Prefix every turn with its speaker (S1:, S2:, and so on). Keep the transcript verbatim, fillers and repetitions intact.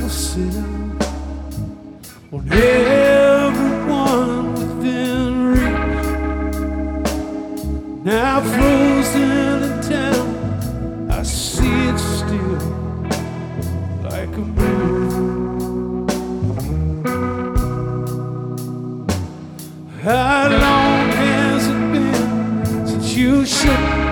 S1: myself on everyone within reach. Now frozen in town, I see it still like a movie. How long has it been since you shook